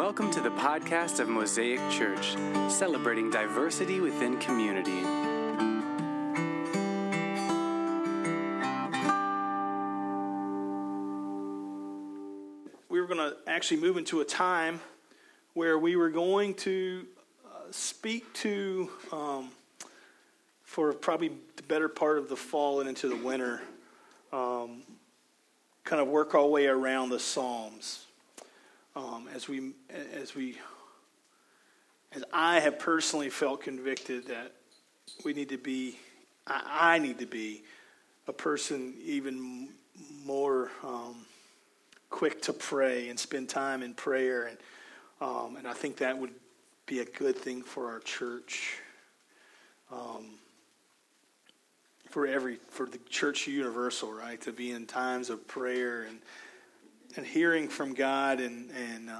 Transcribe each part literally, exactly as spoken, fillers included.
Welcome to the podcast of Mosaic Church, celebrating diversity within community. We were going to actually move into a time where we were going to uh, speak to, um, for probably the better part of the fall and into the winter, um, kind of work our way around the Psalms. Um, as we, as we, as I have personally felt convicted that we need to be, I, I need to be a person even more um, quick to pray and spend time in prayer, and um, and I think that would be a good thing for our church, um, for every for the church universal, right? To be in times of prayer and. And hearing from God and and, uh,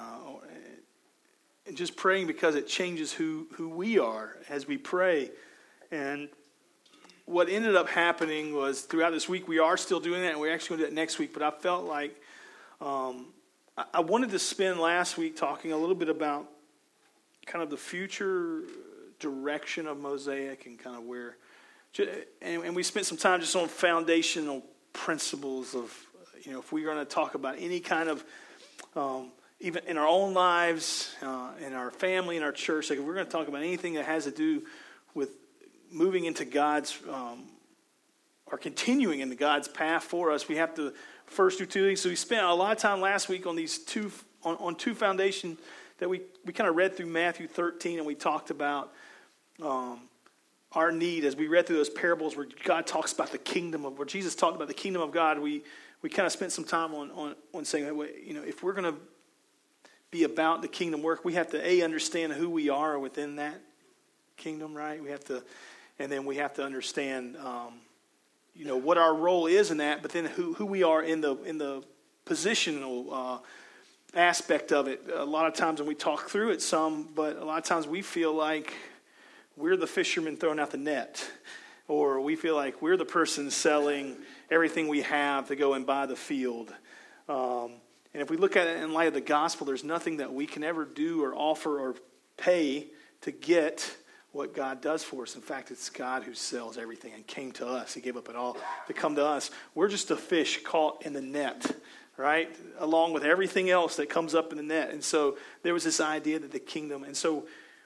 and just praying, because it changes who, who we are as we pray. And what ended up happening was throughout this week, we are still doing that, and we're actually going to do it next week. But I felt like um, I, I wanted to spend last week talking a little bit about kind of the future direction of Mosaic and kind of where, and, and we spent some time just on foundational principles of, you know, if we're going to talk about any kind of, um, even in our own lives, uh, in our family, in our church, like if we're going to talk about anything that has to do with moving into God's, um, or continuing into God's path for us, we have to first do two things. So we spent a lot of time last week on these two, on, on two foundations that we, we kind of read through Matthew thirteen, and we talked about um, our need as we read through those parables where God talks about the kingdom of, where Jesus talked about the kingdom of God. We We kind of spent some time on, on, on saying that, you know, if we're going to be about the kingdom work, we have to, A, understand who we are within that kingdom, right? We have to, and then we have to understand, um, you know, what our role is in that, but then who, who we are in the in the positional uh, aspect of it. A lot of times when we talk through it some, but a lot of times we feel like we're the fisherman throwing out the net, or we feel like we're the person selling everything we have to go and buy the field. Um, and if we look at it in light of the gospel, there's nothing that we can ever do or offer or pay to get what God does for us. In fact, it's God who sells everything and came to us. He gave up it all to come to us. We're just a fish caught in the net, right? Along with everything else that comes up in the net. And so there was this idea that the kingdom, and so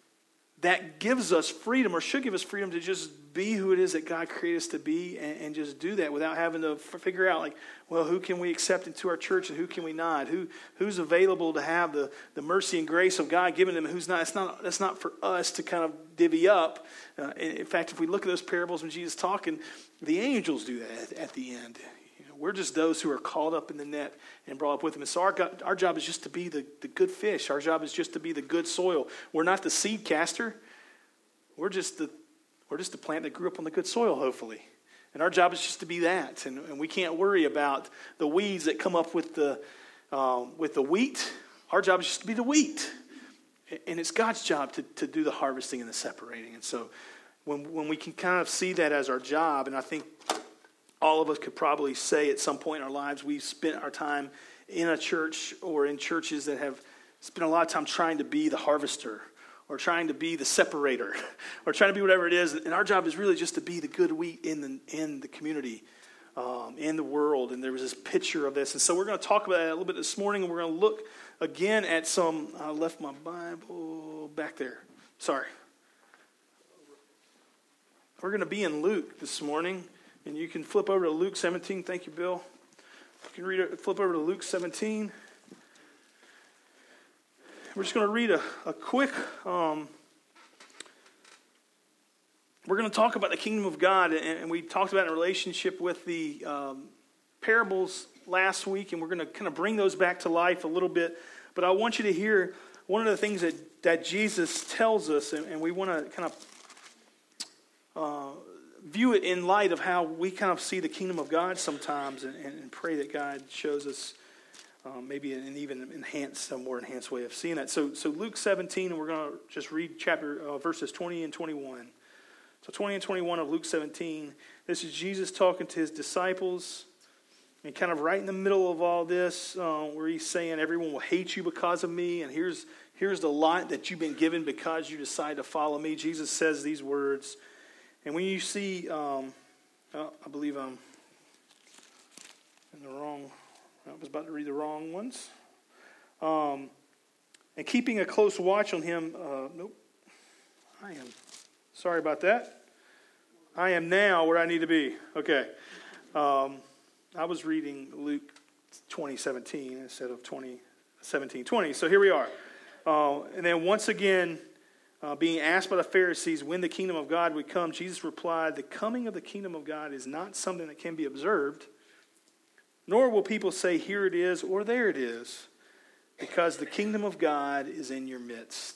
that gives us freedom, or should give us freedom, to just be who it is that God created us to be, and, and just do that without having to f- figure out, like, well, who can we accept into our church and who can we not? Who who's available to have the, the mercy and grace of God given them, and who's not? It's not that's not for us to kind of divvy up. Uh, in fact, if we look at those parables when Jesus is talking, the angels do that at, at the end. You know, we're just those who are called up in the net and brought up with them. And so our God, our job is just to be the, the good fish. Our job is just to be the good soil. We're not the seed caster. We're just the we're just the plant that grew up on the good soil, hopefully. And our job is just to be that. And, and we can't worry about the weeds that come up with the um, with the wheat. Our job is just to be the wheat. And it's God's job to, to do the harvesting and the separating. And so when when we can kind of see that as our job, and I think all of us could probably say at some point in our lives we've spent our time in a church or in churches that have spent a lot of time trying to be the harvester, or trying to be the separator, or trying to be whatever it is. And our job is really just to be the good wheat in the in the community, um, in the world. And there was this picture of this. And so we're going to talk about that a little bit this morning. And we're going to look again at some, I left my Bible back there. Sorry. We're going to be in Luke this morning. And you can flip over to Luke seventeen. Thank you, Bill. You can read it, flip over to Luke seventeen. We're just going to read a, a quick, um, we're going to talk about the kingdom of God, and, and we talked about it in relationship with the um, parables last week, and we're going to kind of bring those back to life a little bit. But I want you to hear one of the things that, that Jesus tells us, and, and we want to kind of uh, view it in light of how we kind of see the kingdom of God sometimes, and, and pray that God shows us Um, maybe an even enhanced, a more enhanced way of seeing that. So, so Luke seventeen, and we're going to just read chapter uh, verses twenty and twenty-one. So twenty and twenty-one of Luke seventeen. This is Jesus talking to his disciples, And kind of right in the middle of all this, uh, where he's saying everyone will hate you because of me, and here's here's the lot that you've been given because you decide to follow me. Jesus says these words. And when you see, um, oh, I believe I'm in the wrong, I was about to read the wrong ones. Um, and keeping a close watch on him, uh, nope, I am, sorry about that. I am now where I need to be. Okay. Um, I was reading Luke twenty seventeen instead of twenty seventeen twenty. So here we are. Uh, and then once again, uh, being asked by the Pharisees when the kingdom of God would come, Jesus replied, the coming of the kingdom of God is not something that can be observed, nor will people say, here it is or there it is, because the kingdom of God is in your midst.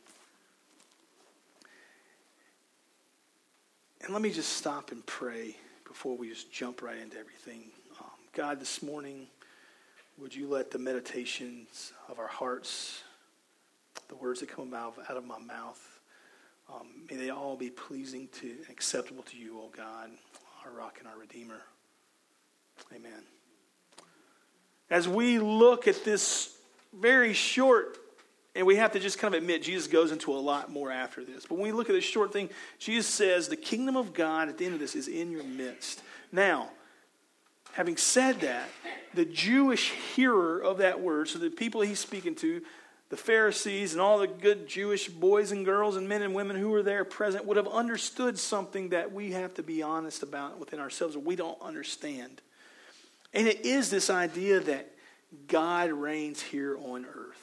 And let me just stop and pray before we just jump right into everything. Um, God, this morning, would you let the meditations of our hearts, the words that come out of, out of my mouth, um, may they all be pleasing to and acceptable to you, O God, our rock and our Redeemer. Amen. As we look at this very short, and we have to just kind of admit Jesus goes into a lot more after this. But when we look at this short thing, Jesus says the kingdom of God at the end of this is in your midst. Now, having said that, the Jewish hearer of that word, so the people he's speaking to, the Pharisees and all the good Jewish boys and girls and men and women who were there present, would have understood something that we have to be honest about within ourselves, that we don't understand. And it is this idea that God reigns here on earth.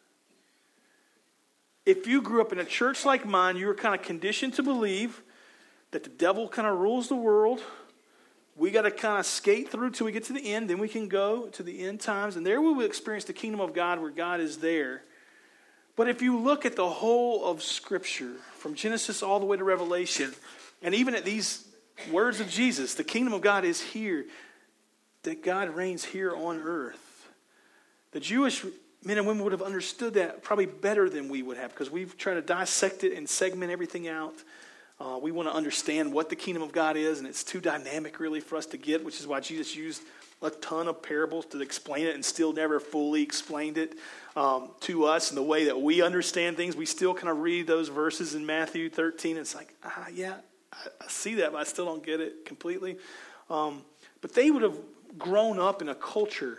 If you grew up in a church like mine, you were kind of conditioned to believe that the devil kind of rules the world. We got to kind of skate through till we get to the end. Then we can go to the end times. And there we will experience the kingdom of God where God is there. But if you look at the whole of Scripture, from Genesis all the way to Revelation, and even at these words of Jesus, the kingdom of God is here, that God reigns here on earth. The Jewish men and women would have understood that probably better than we would have, because we've tried to dissect it and segment everything out. Uh, we want to understand what the kingdom of God is, and it's too dynamic really for us to get, which is why Jesus used a ton of parables to explain it and still never fully explained it um, to us in the way that we understand things. We still kind of read those verses in Matthew thirteen, and it's like, ah, yeah, I, I see that, but I still don't get it completely. Um, but they would have grown up in a culture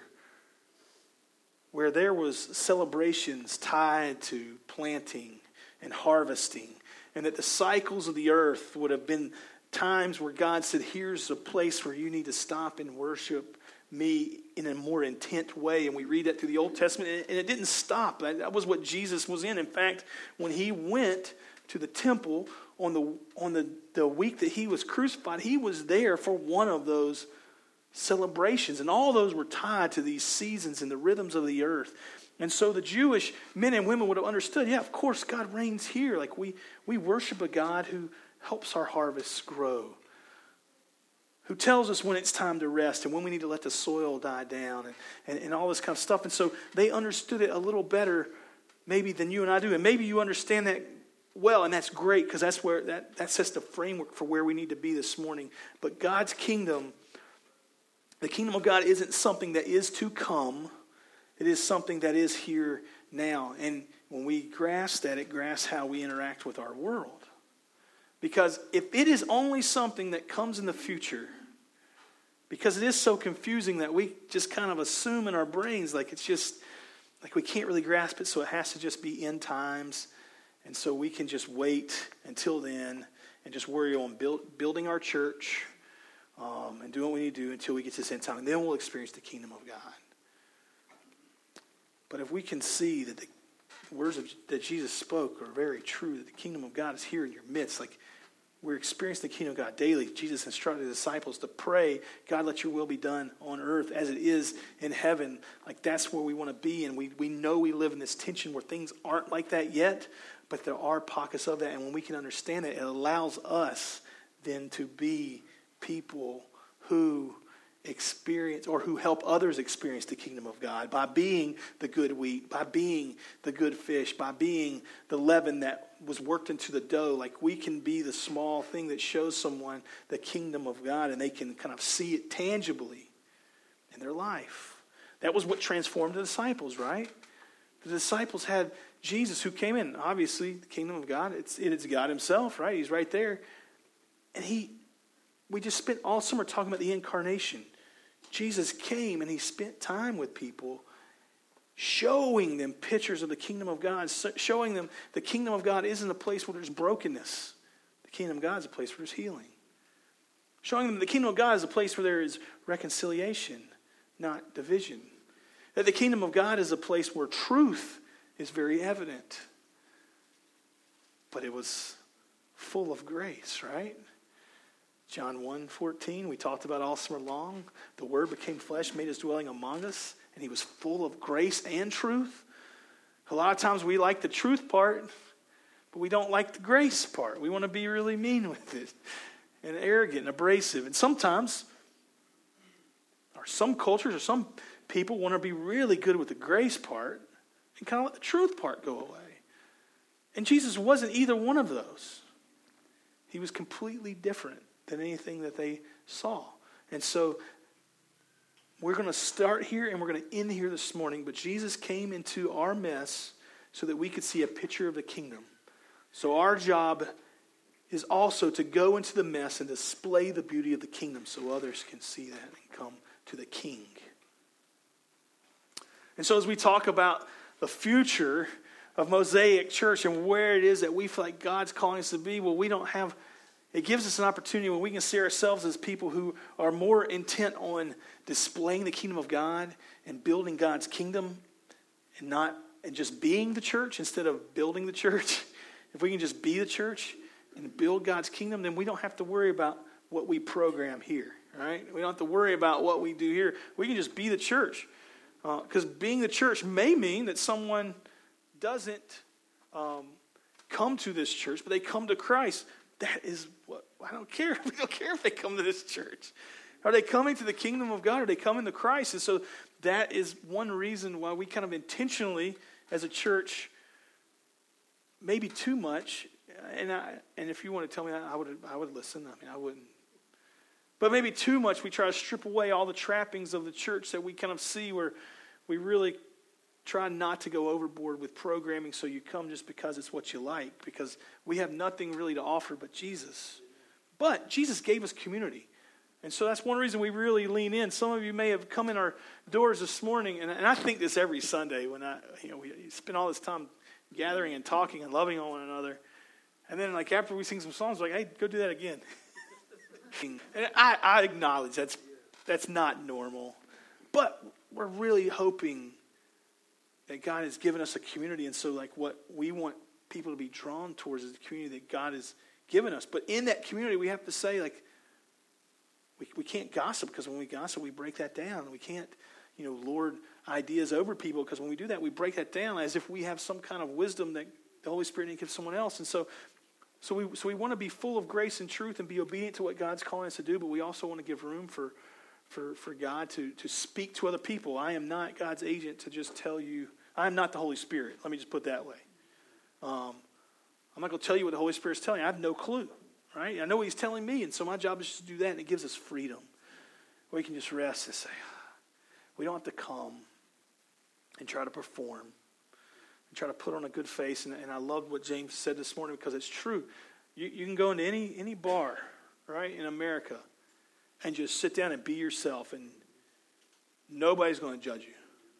where there was celebrations tied to planting and harvesting, and that the cycles of the earth would have been times where God said, here's a place where you need to stop and worship me in a more intent way. And we read that through the Old Testament, and it didn't stop. That was what Jesus was in. In fact, when he went to the temple on the on the, the week that he was crucified, he was there for one of those celebrations, and all those were tied to these seasons and the rhythms of the earth. And so the Jewish men and women would have understood, yeah, of course God reigns here. Like we we worship a God who helps our harvests grow, who tells us when it's time to rest and when we need to let the soil die down, and, and, and all this kind of stuff. And so they understood it a little better maybe than you and I do. And maybe you understand that well, and that's great, because that's where that, that sets the framework for where we need to be this morning. But God's kingdom, the kingdom of God, isn't something that is to come. It is something that is here now. And when we grasp that, it grasps how we interact with our world. Because if it is only something that comes in the future, because it is so confusing that we just kind of assume in our brains like it's just, like we can't really grasp it, so it has to just be end times. And so we can just wait until then and just worry on build, building our church, Um, and doing what we need to do until we get to this end time. And then we'll experience the kingdom of God. But if we can see that the words of, that Jesus spoke are very true, that the kingdom of God is here in your midst, like we're experiencing the kingdom of God daily. Jesus instructed his disciples to pray, God, let your will be done on earth as it is in heaven. Like that's where we want to be. And we, we know we live in this tension where things aren't like that yet, but there are pockets of that. And when we can understand that, it allows us then to be people who experience or who help others experience the kingdom of God by being the good wheat, by being the good fish, by being the leaven that was worked into the dough. Like we can be the small thing that shows someone the kingdom of God, and they can kind of see it tangibly in their life. That was what transformed the disciples, right? The disciples had Jesus who came in. Obviously, the kingdom of God, it's, it is God himself, right? He's right there. And he, we just spent all summer talking about the incarnation. Jesus came and he spent time with people, showing them pictures of the kingdom of God, showing them the kingdom of God isn't a place where there's brokenness. The kingdom of God is a place where there's healing. Showing them the kingdom of God is a place where there is reconciliation, not division. That the kingdom of God is a place where truth is very evident. But it was full of grace, right? John one fourteen, we talked about all summer long. The Word became flesh, made his dwelling among us, and he was full of grace and truth. A lot of times we like the truth part, but we don't like the grace part. We want to be really mean with it and arrogant and abrasive. And sometimes, or some cultures or some people want to be really good with the grace part and kind of let the truth part go away. And Jesus wasn't either one of those. He was completely different than anything that they saw. And so we're going to start here and we're going to end here this morning. But Jesus came into our mess so that we could see a picture of the kingdom. So our job is also to go into the mess and display the beauty of the kingdom so others can see that and come to the King. And so as we talk about the future of Mosaic Church and where it is that we feel like God's calling us to be, well, we don't have, it gives us an opportunity when we can see ourselves as people who are more intent on displaying the kingdom of God and building God's kingdom and not, and just being the church instead of building the church. If we can just be the church and build God's kingdom, then we don't have to worry about what we program here, right? We don't have to worry about what we do here. We can just be the church. Because uh, being the church may mean that someone doesn't um, come to this church, but they come to Christ. That is what, I don't care. We don't care if they come to this church. Are they coming to the kingdom of God? Are they coming to Christ? And so that is one reason why we kind of intentionally, as a church, maybe too much, and I, and if you want to tell me that, I would I would listen. I mean, I wouldn't. But maybe too much, we try to strip away all the trappings of the church that we kind of see where we really try not to go overboard with programming so you come just because it's what you like, because we have nothing really to offer but Jesus. But Jesus gave us community. And so that's one reason we really lean in. Some of you may have come in our doors this morning, and, and I think this every Sunday when I, you know, we spend all this time gathering and talking and loving on one another. And then like after we sing some songs, like, hey, go do that again. And I, I acknowledge that's that's not normal. But we're really hoping that God has given us a community. And so like what we want people to be drawn towards is the community that God has given us. But in that community, we have to say, like, we, we can't gossip, because when we gossip, we break that down. We can't, you know, lord ideas over people, because when we do that, we break that down as if we have some kind of wisdom that the Holy Spirit didn't give someone else. And so So we so we want to be full of grace and truth and be obedient to what God's calling us to do, but we also want to give room for for, for God to, to speak to other people. I am not God's agent to just tell you. I am not the Holy Spirit. Let me just put it that way. Um, I'm not going to tell you what the Holy Spirit is telling you. I have no clue, right? I know what he's telling me, and so my job is just to do that, and it gives us freedom. We can just rest and say, we don't have to come and try to perform. Try to put on a good face, and, and I love what James said this morning, because it's true. You, you can go into any any bar, right, in America, and just sit down and be yourself, and nobody's going to judge you.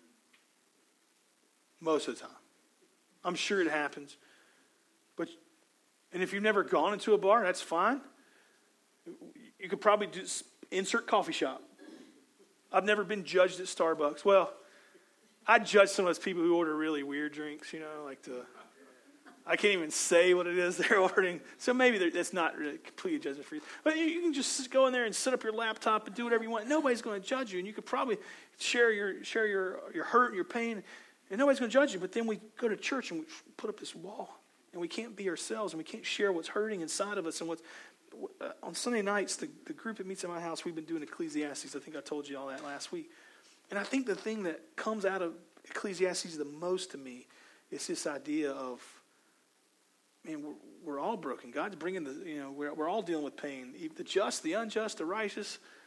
Most of the time. I'm sure it happens. But, and if you've never gone into a bar, that's fine. You could probably just insert coffee shop. I've never been judged at Starbucks. Well, I judge some of those people who order really weird drinks, you know, like the, I can't even say what it is they're ordering. So maybe that's not really completely judgment free. But you, you can just go in there and set up your laptop and do whatever you want. Nobody's going to judge you. And you could probably share your share your, your hurt and your pain, and nobody's going to judge you. But then we go to church and we put up this wall, and we can't be ourselves, and we can't share what's hurting inside of us. And what's uh, on Sunday nights, the, the group that meets at my house, we've been doing Ecclesiastes. I think I told you all that last week. And I think the thing that comes out of Ecclesiastes the most to me is this idea of, man, we're, we're all broken. God's bringing the, you know, we're, we're all dealing with pain. The just, the unjust, the righteous,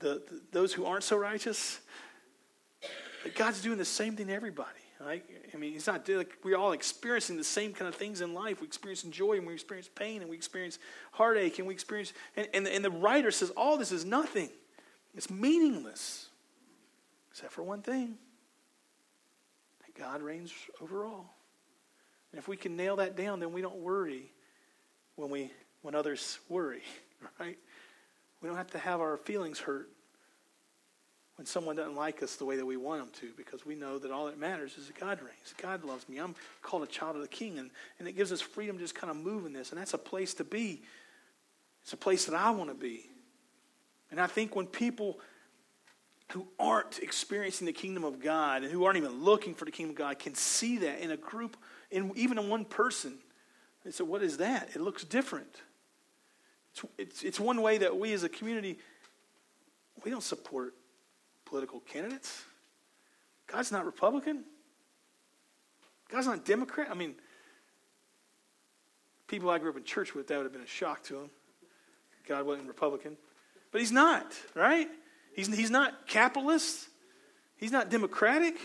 the, the those who aren't so righteous. God's doing the same thing to everybody. Right? I mean, he's not like we're all experiencing the same kind of things in life. We experience joy, and we experience pain, and we experience heartache, and we experience. And, and, and the writer says all this is nothing. It's meaningless, except for one thing: that God reigns over all. And if we can nail that down, then we don't worry when we when others worry. Right? We don't have to have our feelings hurt when someone doesn't like us the way that we want them to, because we know that all that matters is that God reigns. God loves me. I'm called a child of the King, and, and it gives us freedom to just kind of move in this, and that's a place to be. It's a place that I want to be. And I think when people who aren't experiencing the kingdom of God and who aren't even looking for the kingdom of God can see that in a group, in even in one person, they say, what is that? It looks different. It's, it's, it's one way that we as a community, we don't support political candidates. God's not Republican. God's not Democrat. I mean, people I grew up in church with, that would have been a shock to them. God wasn't Republican. But he's not, right? He's, he's not capitalist. He's not democratic.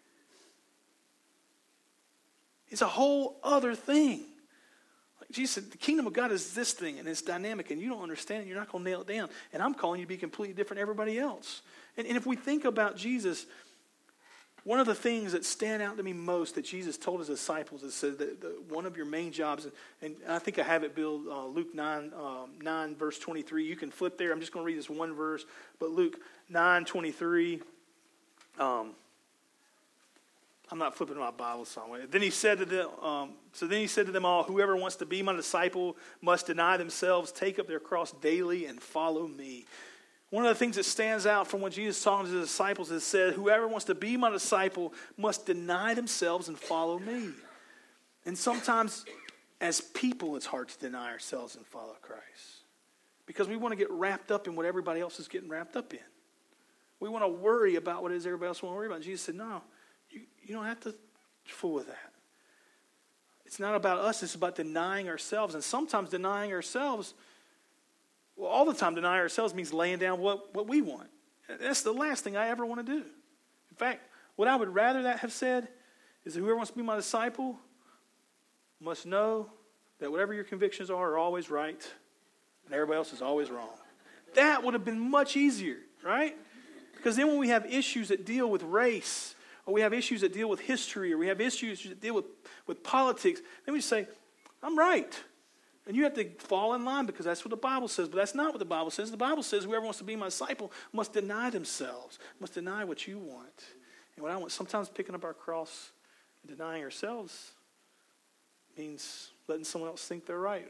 It's a whole other thing. Like Jesus said, the kingdom of God is this thing, and it's dynamic, and you don't understand it, you're not going to nail it down. And I'm calling you to be completely different than everybody else. And, and if we think about Jesus, one of the things that stand out to me most that Jesus told his disciples is said that the, one of your main jobs, and, and I think I have it, Bill, uh, Luke nine, um, nine, verse twenty-three. You can flip there. I'm just going to read this one verse. But Luke nine, twenty-three. Um, I'm not flipping my Bible somewhere. Then he said to them, um, so then he said to them all, whoever wants to be my disciple must deny themselves, take up their cross daily, and follow me. One of the things that stands out from when Jesus talked to his disciples is said, whoever wants to be my disciple must deny themselves and follow me. And sometimes as people, it's hard to deny ourselves and follow Christ, because we want to get wrapped up in what everybody else is getting wrapped up in. We want to worry about what it is everybody else wants to worry about. Jesus said, no, you, you don't have to fool with that. It's not about us. It's about denying ourselves. And sometimes denying ourselves, well, all the time denying ourselves means laying down what, what we want. That's the last thing I ever want to do. In fact, what I would rather that have said is that whoever wants to be my disciple must know that whatever your convictions are are always right and everybody else is always wrong. That would have been much easier, right? Because then when we have issues that deal with race, or we have issues that deal with history, or we have issues that deal with, with politics, then we say, I'm right. And you have to fall in line because that's what the Bible says. But that's not what the Bible says. The Bible says whoever wants to be my disciple must deny themselves, must deny what you want. And what I want, sometimes picking up our cross and denying ourselves means letting someone else think they're right,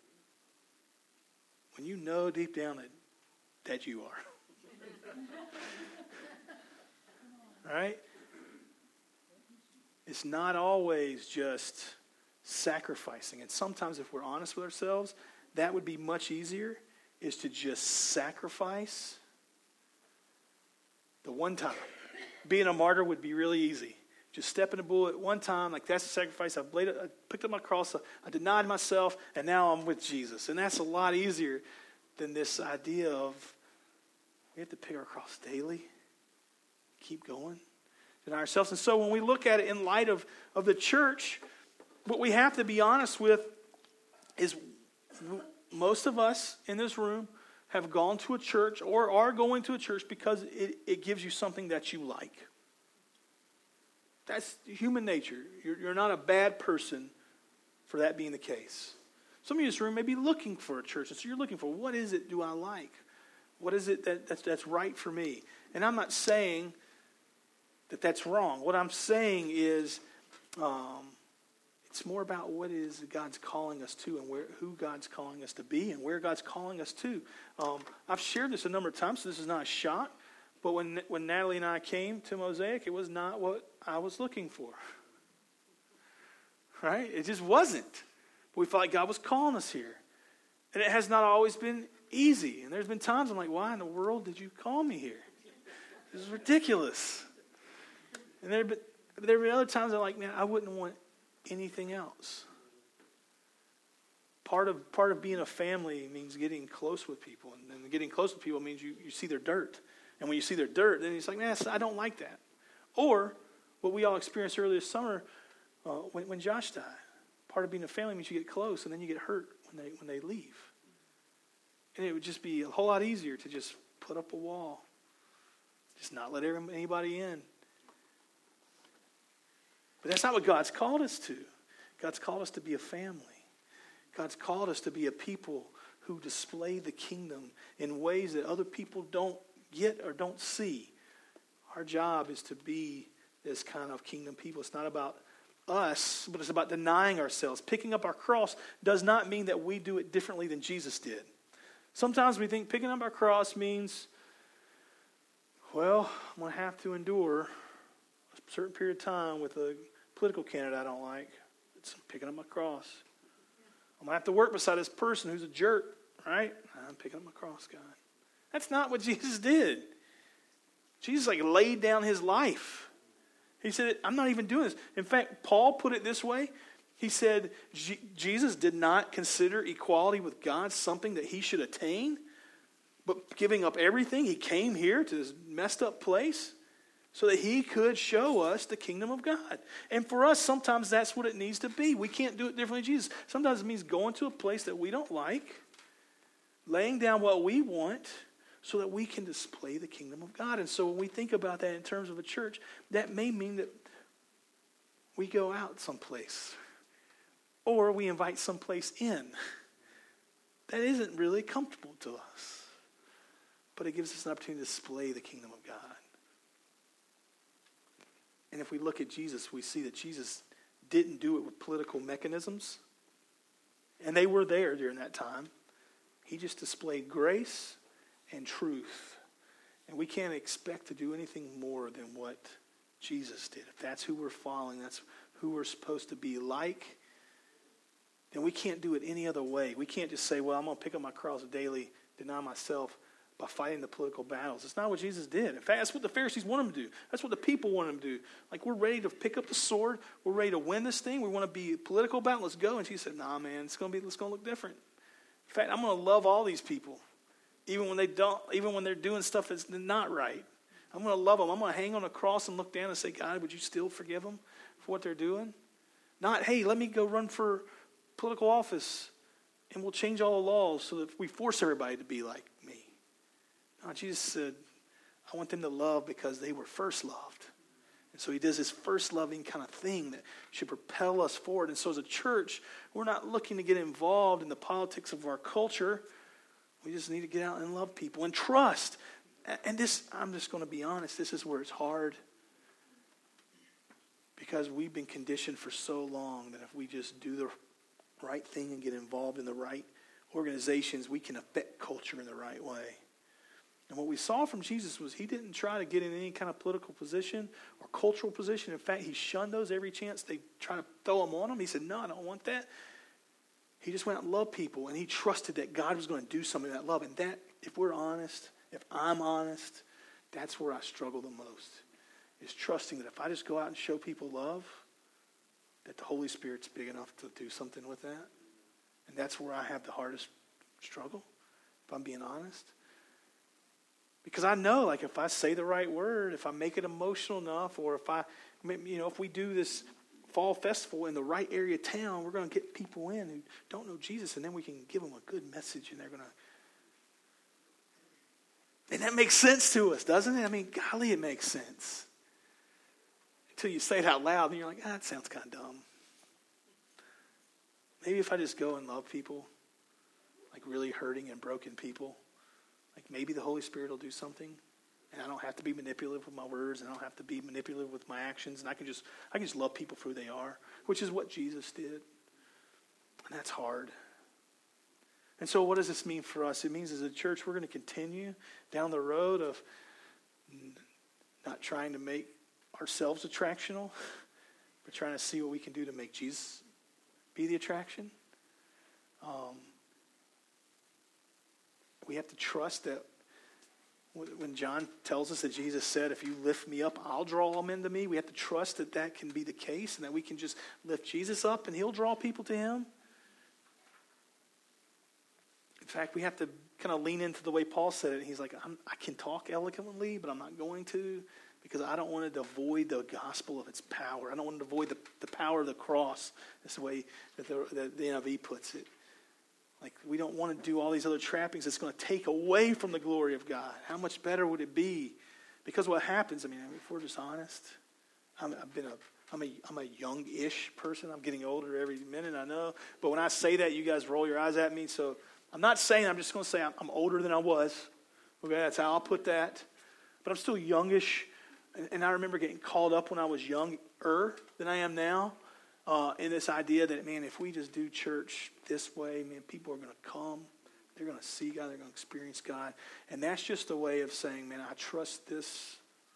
when you know deep down that, that you are. All right? It's not always just sacrificing. And sometimes if we're honest with ourselves, that would be much easier, is to just sacrifice the one time. Being a martyr would be really easy. Just step in a bullet one time, like that's a sacrifice. I've laid it, I picked up my cross, I, I denied myself, and now I'm with Jesus. And that's a lot easier than this idea of we have to pick our cross daily, keep going, deny ourselves. And so when we look at it in light of, of the church, what we have to be honest with is most of us in this room have gone to a church or are going to a church because it, it gives you something that you like. That's human nature. You're, you're not a bad person for that being the case. Some of you in this room may be looking for a church. And so you're looking for, what is it do I like? What is it that, that's, that's right for me? And I'm not saying that that's wrong. What I'm saying is um, it's more about what it is that God's calling us to, and where who God's calling us to be, and where God's calling us to. Um, I've shared this a number of times, so this is not a shock. But when when Natalie and I came to Mosaic, it was not what I was looking for. Right? It just wasn't. We felt like God was calling us here. And it has not always been easy. And there's been times I'm like, why in the world did you call me here? This is ridiculous. And there have been, there have been other times I'm like, man, I wouldn't want anything else. part of part of being a family means getting close with people. And, and getting close with people means you, you see their dirt. And when you see their dirt, then it's like, man, I don't like that. Or what we all experienced earlier this summer uh, when, when Josh died. Part of being a family means you get close and then you get hurt when they when they leave. And it would just be a whole lot easier to just put up a wall. Just not let anybody in. But that's not what God's called us to. God's called us to be a family. God's called us to be a people who display the kingdom in ways that other people don't get or don't see. Our job is to be this kind of kingdom people. It's not about us, but it's about denying ourselves. Picking up our cross does not mean that we do it differently than Jesus did. Sometimes we think picking up our cross means, well, I'm going to have to endure a certain period of time with a political candidate I don't like. It's picking up my cross. I'm going to have to work beside this person who's a jerk, right? I'm picking up my cross, God. That's not what Jesus did. Jesus like laid down his life. He said, I'm not even doing this. In fact, Paul put it this way. He said, Jesus did not consider equality with God something that he should attain, but giving up everything, he came here to this messed up place so that he could show us the kingdom of God. And for us, sometimes that's what it needs to be. We can't do it differently than Jesus. Sometimes it means going to a place that we don't like, laying down what we want, so that we can display the kingdom of God. And so when we think about that in terms of a church, that may mean that we go out someplace or we invite someplace in that isn't really comfortable to us. But it gives us an opportunity to display the kingdom of God. And if we look at Jesus, we see that Jesus didn't do it with political mechanisms. And they were there during that time. He just displayed grace and truth. And we can't expect to do anything more than what Jesus did. If that's who we're following, that's who we're supposed to be like, then we can't do it any other way. We can't just say, well, I'm going to pick up my cross daily, deny myself by fighting the political battles. It's not what Jesus did. In fact, that's what the Pharisees want him to do. That's what the people want him to do. Like, we're ready to pick up the sword. We're ready to win this thing. We want to be political about it. Let's go. And Jesus said, nah, man, it's going to be, it's going to look different. In fact, I'm going to love all these people. Even when they don't, even when they're doing stuff that's not right. I'm going to love them. I'm going to hang on a cross and look down and say, God, would you still forgive them for what they're doing? Not, hey, let me go run for political office and we'll change all the laws so that we force everybody to be like me. No, Jesus said, I want them to love because they were first loved. And so he does this first loving kind of thing that should propel us forward. And so as a church, we're not looking to get involved in the politics of our culture. We just need to get out and love people and trust. And this, I'm just going to be honest, this is where it's hard. Because we've been conditioned for so long that if we just do the right thing and get involved in the right organizations, we can affect culture in the right way. And what we saw from Jesus was he didn't try to get in any kind of political position or cultural position. In fact, he shunned those every chance they try to throw him on him. He said, no, I don't want that. He just went out and loved people, and he trusted that God was going to do something in that love. And that, if we're honest, if I'm honest, that's where I struggle the most, is trusting that if I just go out and show people love, that the Holy Spirit's big enough to do something with that. And that's where I have the hardest struggle, if I'm being honest. Because I know, like, if I say the right word, if I make it emotional enough, or if I, you know, if we do this fall festival in the right area of town, we're going to get people in who don't know Jesus, and then we can give them a good message, and they're going to... And that makes sense to us, doesn't it? I mean, golly, it makes sense. Until you say it out loud, and you're like, ah, that sounds kind of dumb. Maybe if I just go and love people, like really hurting and broken people, like maybe the Holy Spirit will do something. And I don't have to be manipulative with my words, and I don't have to be manipulative with my actions, and I can just I can just love people for who they are, which is what Jesus did. And that's hard. And so what does this mean for us? It means as a church, we're going to continue down the road of not trying to make ourselves attractional, but trying to see what we can do to make Jesus be the attraction. Um, we have to trust that when John tells us that Jesus said, if you lift me up, I'll draw them into me. We have to trust that that can be the case and that we can just lift Jesus up and he'll draw people to him. fact, we have to kind of lean into the way Paul said it. He's like, I'm, I can talk eloquently, but I'm not going to, because I don't want to devoid the gospel of its power. I don't want to devoid the, the power of the cross. That's the way that the, that the N I V puts it. Like, we don't want to do all these other trappings that's going to take away from the glory of God. How much better would it be? Because what happens, I mean, if we're just honest, I'm, I've been a, I'm a, I'm a young-ish person. I'm getting older every minute, I know. But when I say that, you guys roll your eyes at me. So I'm not saying, I'm just going to say I'm, I'm older than I was. Okay, that's how I'll put that. But I'm still youngish. And, and I remember getting called up when I was younger than I am now. Uh, in this idea that, man, if we just do church this way, man, people are going to come. They're going to see God. They're going to experience God. And that's just a way of saying, man, I trust this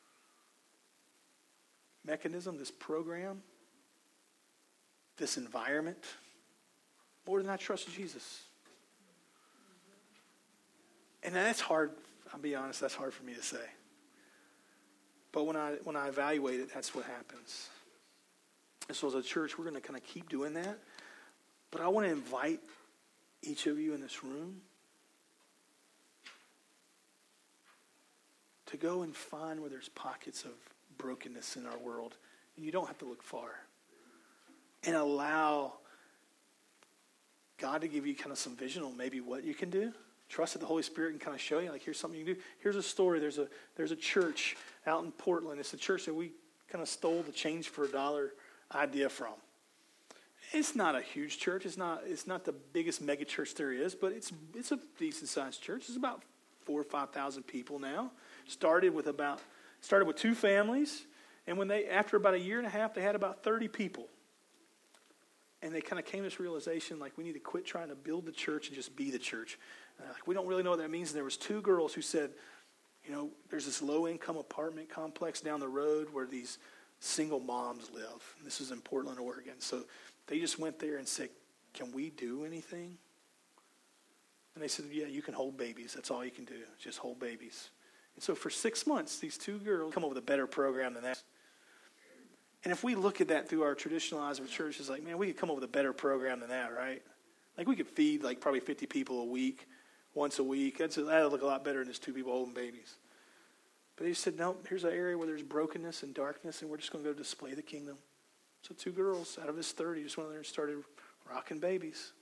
mechanism, this program, this environment, more than I trust Jesus. And that's hard. I'll be honest, that's hard for me to say. But when I when I evaluate it, that's what happens. And so as a church, we're going to kind of keep doing that. But I want to invite each of you in this room to go and find where there's pockets of brokenness in our world. And you don't have to look far. And allow God to give you kind of some vision on maybe what you can do. Trust that the Holy Spirit can kind of show you, like, here's something you can do. Here's a story. There's a there's a church out in Portland. It's a church that we kind of stole the change for a dollar idea from. It's not a huge church. It's not it's not the biggest mega church there is, but it's it's a decent sized church. It's about four or five thousand people now. Started with about started with two families, and when they after about a year and a half, they had about thirty people. And they kind of came to this realization, like, we need to quit trying to build the church and just be the church. Uh, like, we don't really know what that means. And there was two girls who said, you know, there's this low-income apartment complex down the road where these single moms live. And this is in Portland, Oregon. So they just went there and said, can we do anything? And they said, yeah, you can hold babies. That's all you can do, just hold babies. And so for six months, these two girls come up with a better program than that. And if we look at that through our traditional eyes of a church, it's like, man, we could come up with a better program than that, right? Like, we could feed like probably fifty people a week, once a week. That's that would look a lot better than just two people holding babies. But they just said, no, here's an area where there's brokenness and darkness, and we're just going to go display the kingdom. So two girls out of this thirty just went there and started rocking babies.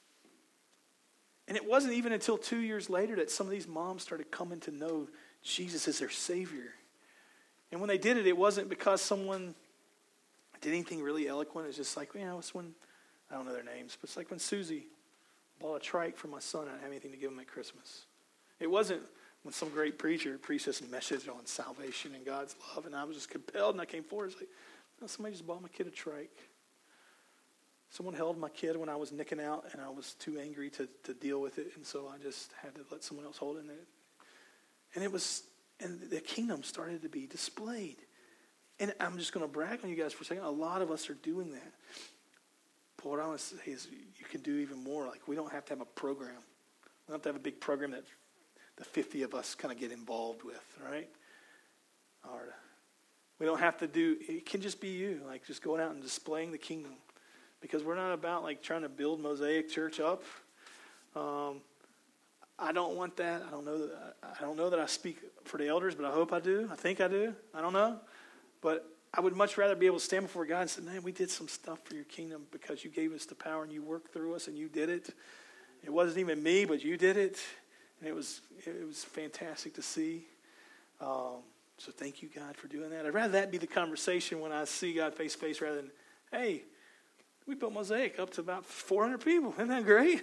And it wasn't even until two years later that some of these moms started coming to know Jesus as their Savior. And when they did it, it wasn't because someone did anything really eloquent. It's just like, you know, it's when, I don't know their names, but it's like when Susie bought a trike for my son. I didn't have anything to give him at Christmas. It wasn't when some great preacher preached this message on salvation and God's love, and I was just compelled, and I came forward. It's like, no, somebody just bought my kid a trike. Someone held my kid when I was nicking out, and I was too angry to, to deal with it, and so I just had to let someone else hold it. And it was, and the kingdom started to be displayed. And I'm just going to brag on you guys for a second. A lot of us are doing that. But what I want to say is you can do even more. Like, we don't have to have a program. We don't have to have a big program that the fifty of us kind of get involved with, right? Or we don't have to do, it can just be you. Like, just going out and displaying the kingdom. Because we're not about, like, trying to build Mosaic Church up. Um, I don't want that. I don't know that I don't know that I speak for the elders, but I hope I do. I think I do. I don't know. But I would much rather be able to stand before God and say, man, we did some stuff for your kingdom because you gave us the power and you worked through us and you did it. It wasn't even me, but you did it. And it was it was fantastic to see. Um, so thank you, God, for doing that. I'd rather that be the conversation when I see God face to face rather than, hey, we built Mosaic up to about four hundred people. Isn't that great?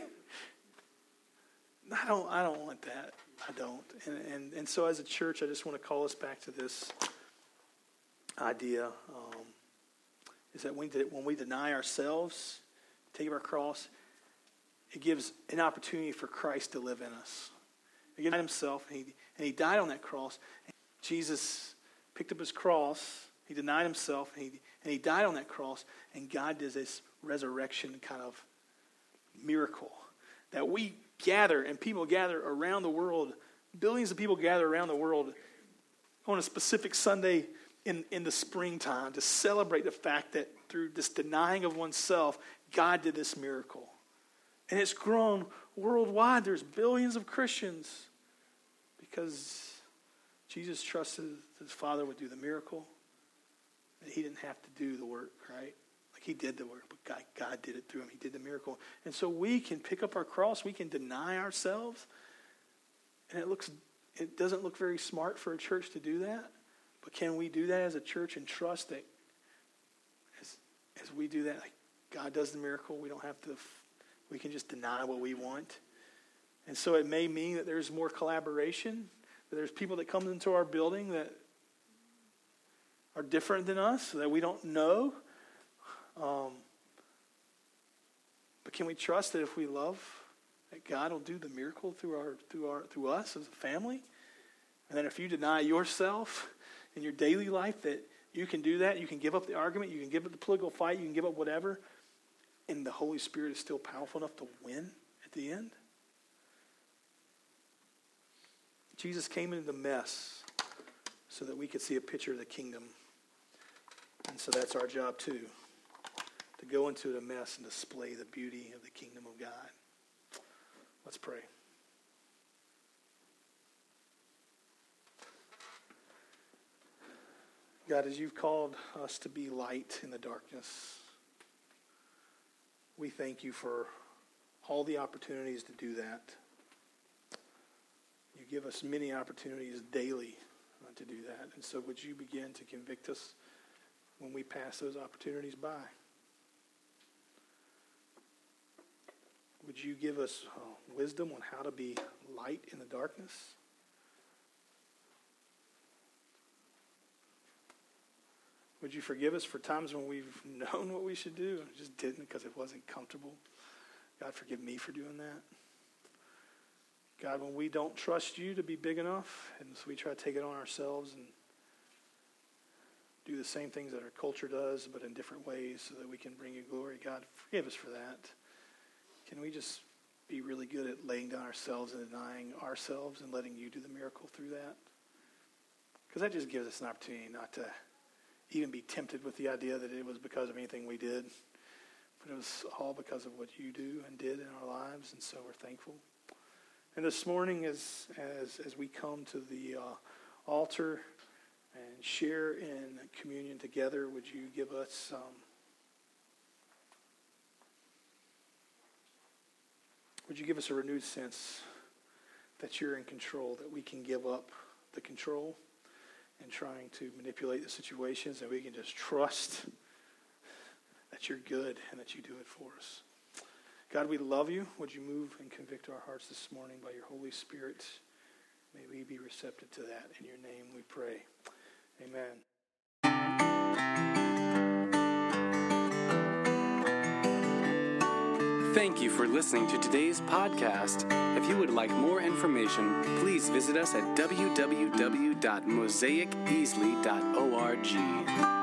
I don't I don't want that. I don't. And, and, and so as a church, I just want to call us back to this idea um, is that when, when we deny ourselves, take our cross, it gives an opportunity for Christ to live in us. He denied himself, and he, and he died on that cross. And Jesus picked up his cross, he denied himself, and he, and he died on that cross, and God did this resurrection kind of miracle that we gather, and people gather around the world, billions of people gather around the world on a specific Sunday in, in the springtime to celebrate the fact that through this denying of oneself, God did this miracle. And it's grown worldwide there's billions of Christians because Jesus trusted that his Father would do the miracle, that he didn't have to do the work, right? Like he did the work, but God, God did it through him. He did the miracle. And so we can pick up our cross, we can deny ourselves, and it looks, it doesn't look very smart for a church to do that, but can we do that as a church and trust that as, as we do that, like God does the miracle, we don't have to, we can just deny what we want. And so it may mean that there's more collaboration, that there's people that come into our building that are different than us, that we don't know. Um, but can we trust that if we love, that God will do the miracle through our through our through us as a family? And then if you deny yourself in your daily life, that you can do that, you can give up the argument, you can give up the political fight, you can give up whatever, and the Holy Spirit is still powerful enough to win at the end? Jesus came into the mess so that we could see a picture of the kingdom. And so that's our job too, to go into the mess and display the beauty of the kingdom of God. Let's pray. God, as you've called us to be light in the darkness, we thank you for all the opportunities to do that. You give us many opportunities daily uh, to do that. And so would you begin to convict us when we pass those opportunities by? Would you give us uh, wisdom on how to be light in the darkness? Would you forgive us for times when we've known what we should do and just didn't because it wasn't comfortable? God, forgive me for doing that. God, when we don't trust you to be big enough, and so we try to take it on ourselves and do the same things that our culture does, but in different ways so that we can bring you glory. God, forgive us for that. Can we just be really good at laying down ourselves and denying ourselves and letting you do the miracle through that? Because that just gives us an opportunity not to even be tempted with the idea that it was because of anything we did, but it was all because of what you do and did in our lives, and so we're thankful. And this morning, as as as we come to the uh, altar and share in communion together, would you give us um, would you give us a renewed sense that you're in control, that we can give up the control and trying to manipulate the situations, and we can just trust that you're good and that you do it for us. God, we love you. Would you move and convict our hearts this morning by your Holy Spirit? May we be receptive to that. In your name we pray. Amen. Thank you for listening to today's podcast. If you would like more information, please visit us at w w w dot mosaic easley dot org.